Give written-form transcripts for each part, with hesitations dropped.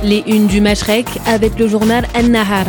Les unes du Mashrek avec le journal An-Nahar.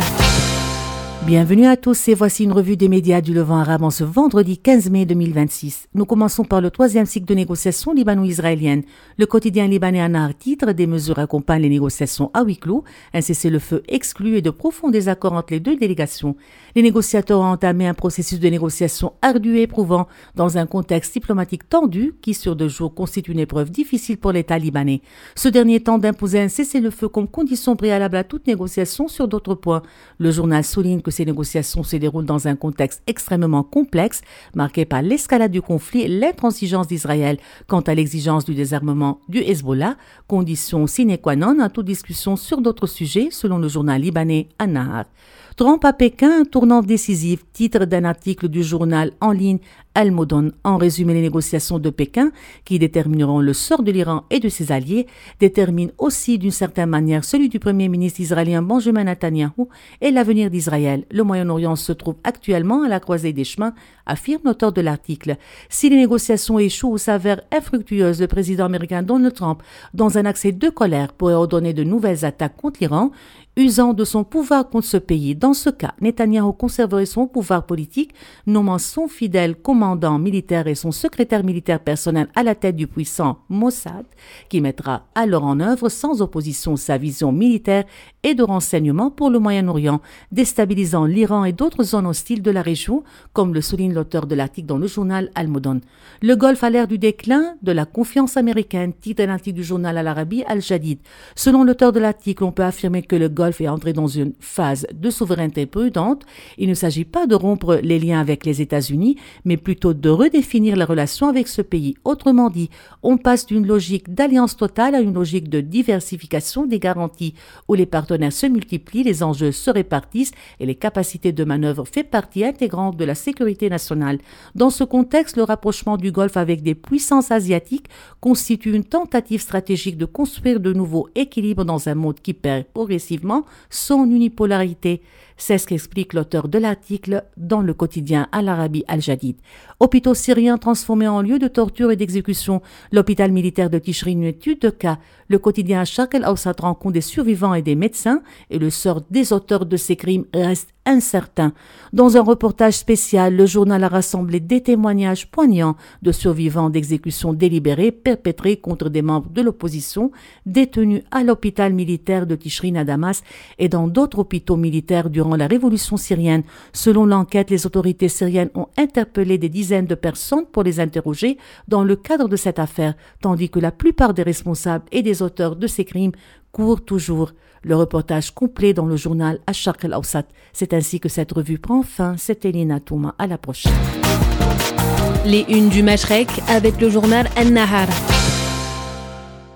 Bienvenue à tous et voici une revue des médias du Levant arabe en ce vendredi 15 mai 2026. Nous commençons par le troisième cycle de négociations libano-israéliennes. Le quotidien libanais An-Nahar titre des mesures accompagnent les négociations à huis clos, un cessez-le-feu exclu et de profonds désaccords entre les deux délégations. Les négociateurs ont entamé un processus de négociation ardu et éprouvant dans un contexte diplomatique tendu qui sur 2 jours constitue une épreuve difficile pour l'État libanais. Ce dernier tente d'imposer un cessez-le-feu comme condition préalable à toute négociation sur d'autres points. Le journal souligne que ces négociations se déroulent dans un contexte extrêmement complexe, marqué par l'escalade du conflit et l'intransigeance d'Israël quant à l'exigence du désarmement du Hezbollah, condition sine qua non à toute discussion sur d'autres sujets, selon le journal libanais An-Nahar. Trump à Pékin, un tournant décisif, titre d'un article du journal en ligne Al-Modon. En résumé, les négociations de Pékin, qui détermineront le sort de l'Iran et de ses alliés, déterminent aussi d'une certaine manière celui du premier ministre israélien Benjamin Netanyahu et l'avenir d'Israël. Le Moyen-Orient se trouve actuellement à la croisée des chemins, affirme l'auteur de l'article. Si les négociations échouent ou s'avèrent infructueuses, le président américain Donald Trump, dans un accès de colère, pourrait ordonner de nouvelles attaques contre l'Iran, usant de son pouvoir contre ce pays. Dans ce cas, Netanyahou conserverait son pouvoir politique, nommant son fidèle commandant militaire et son secrétaire militaire personnel à la tête du puissant Mossad, qui mettra alors en œuvre sans opposition sa vision militaire et de renseignement pour le Moyen-Orient, déstabilisant l'Iran et d'autres zones hostiles de la région, comme le souligne l'auteur de l'article dans le journal Al-Modon. Le Golfe a l'air du déclin de la confiance américaine, titre un article du journal Al-Arabi Al-Jadid. Selon l'auteur de l'article, on peut affirmer que le Golfe est entré dans une phase de souveraineté prudente. Il ne s'agit pas de rompre les liens avec les États-Unis, mais plutôt de redéfinir les relations avec ce pays. Autrement dit, on passe d'une logique d'alliance totale à une logique de diversification des garanties, où les partenaires se multiplient, les enjeux se répartissent et les capacités de manœuvre font partie intégrante de la sécurité nationale. Dans ce contexte, le rapprochement du Golfe avec des puissances asiatiques constitue une tentative stratégique de construire de nouveaux équilibres dans un monde qui perd progressivement son unipolarité. C'est ce qu'explique l'auteur de l'article dans le quotidien Al-Arabi Al-Jadid. Hôpitaux syriens transformés en lieu de torture et d'exécution. L'hôpital militaire de Tishri, une étude de cas. Le quotidien Sharq el-Awsat rend compte des survivants et des médecins et le sort des auteurs de ces crimes reste incertain. Dans un reportage spécial, le journal a rassemblé des témoignages poignants de survivants d'exécutions délibérées perpétrées contre des membres de l'opposition détenus à l'hôpital militaire de Tishrin à Damas et dans d'autres hôpitaux militaires durant la révolution syrienne. Selon l'enquête, les autorités syriennes ont interpellé des dizaines de personnes pour les interroger dans le cadre de cette affaire, tandis que la plupart des responsables et des auteurs de ces crimes courent toujours. Le reportage complet dans le journal Sharq el-Awsat. C'est ainsi que cette revue prend fin. C'était Lina Touma. À la prochaine. Les unes du Mashrek avec le journal An-Nahar.